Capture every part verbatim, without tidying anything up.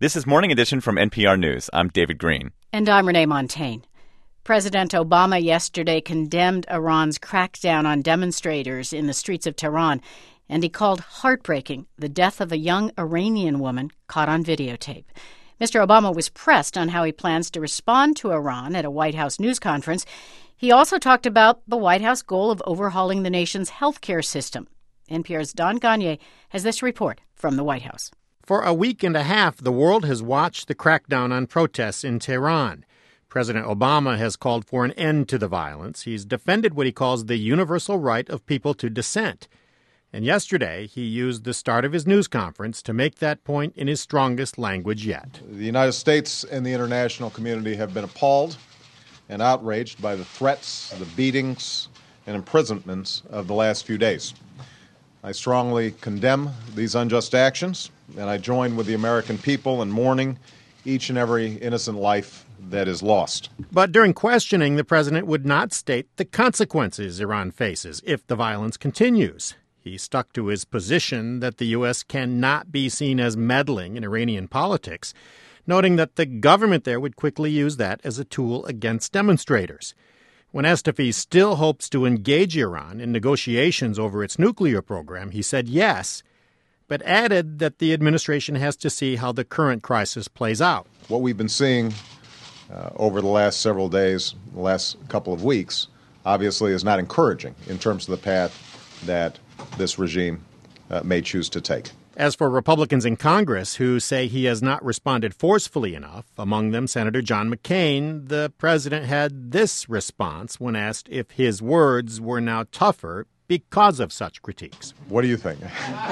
This is Morning Edition from N P R News. I'm David Green. And I'm Renee Montagne. President Obama yesterday condemned Iran's crackdown on demonstrators in the streets of Tehran, and he called heartbreaking the death of a young Iranian woman caught on videotape. Mister Obama was pressed on how he plans to respond to Iran at a White House news conference. He also talked about the White House goal of overhauling the nation's health care system. N P R's Don Gonyea has this report from the White House. For a week and a half, the world has watched the crackdown on protests in Tehran. President Obama has called for an end to the violence. He's defended what he calls the universal right of people to dissent. And yesterday, he used the start of his news conference to make that point in his strongest language yet. The United States and the international community have been appalled and outraged by the threats, the beatings, and imprisonments of the last few days. I strongly condemn these unjust actions, and I join with the American people in mourning each and every innocent life that is lost. But during questioning, the president would not state the consequences Iran faces if the violence continues. He stuck to his position that the U S cannot be seen as meddling in Iranian politics, noting that the government there would quickly use that as a tool against demonstrators. When asked if he still hopes to engage Iran in negotiations over its nuclear program, he said yes, but added that the administration has to see how the current crisis plays out. What we've been seeing uh, over the last several days, the last couple of weeks, obviously is not encouraging in terms of the path that this regime uh, may choose to take. As for Republicans in Congress who say he has not responded forcefully enough, among them Senator John McCain, the president had this response when asked if his words were now tougher because of such critiques. What do you think?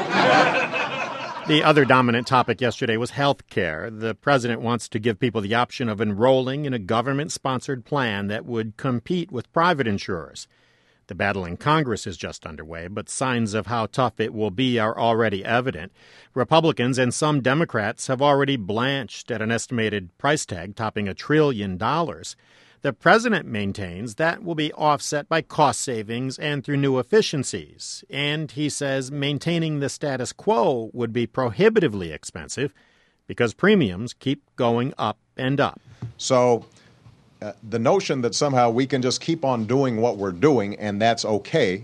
The other dominant topic yesterday was health care. The president wants to give people the option of enrolling in a government-sponsored plan that would compete with private insurers. The battle in Congress is just underway, but signs of how tough it will be are already evident. Republicans and some Democrats have already blanched at an estimated price tag topping a trillion dollars. The president maintains that will be offset by cost savings and through new efficiencies. And he says maintaining the status quo would be prohibitively expensive because premiums keep going up and up. So Uh, the notion that somehow we can just keep on doing what we're doing and that's okay,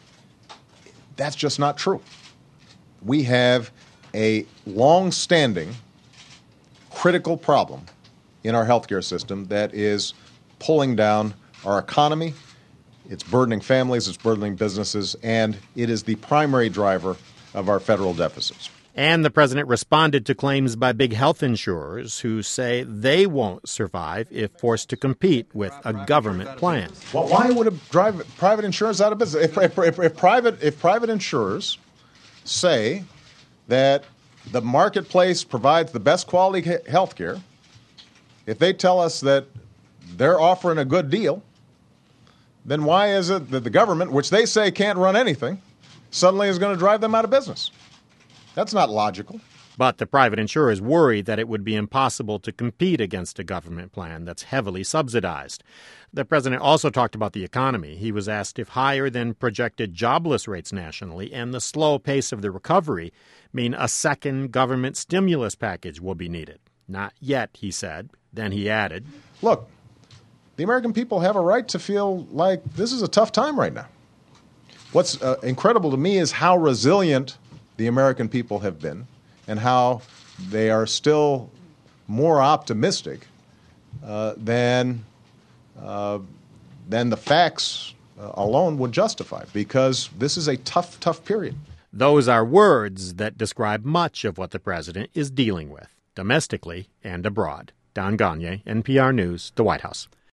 that's just not true. We have a long-standing critical problem in our healthcare system that is pulling down our economy. It's burdening families, it's burdening businesses, and it is the primary driver of our federal deficits. And the president responded to claims by big health insurers who say they won't survive if forced to compete with a government plan. Well, why would it drive private insurers out of business? If, if, if, if, private, if private insurers say that the marketplace provides the best quality health care, if they tell us that they're offering a good deal, then why is it that the government, which they say can't run anything, suddenly is going to drive them out of business? That's not logical. But the private insurers worry that it would be impossible to compete against a government plan that's heavily subsidized. The president also talked about the economy. He was asked if higher than projected jobless rates nationally and the slow pace of the recovery mean a second government stimulus package will be needed. Not yet, he said. Then he added, Look, the American people have a right to feel like this is a tough time right now. What's uh, incredible to me is how resilient the American people have been and how they are still more optimistic uh, than, uh, than the facts uh, alone would justify, because this is a tough, tough period. Those are words that describe much of what the president is dealing with, domestically and abroad. Don Gonyea, N P R News, the White House.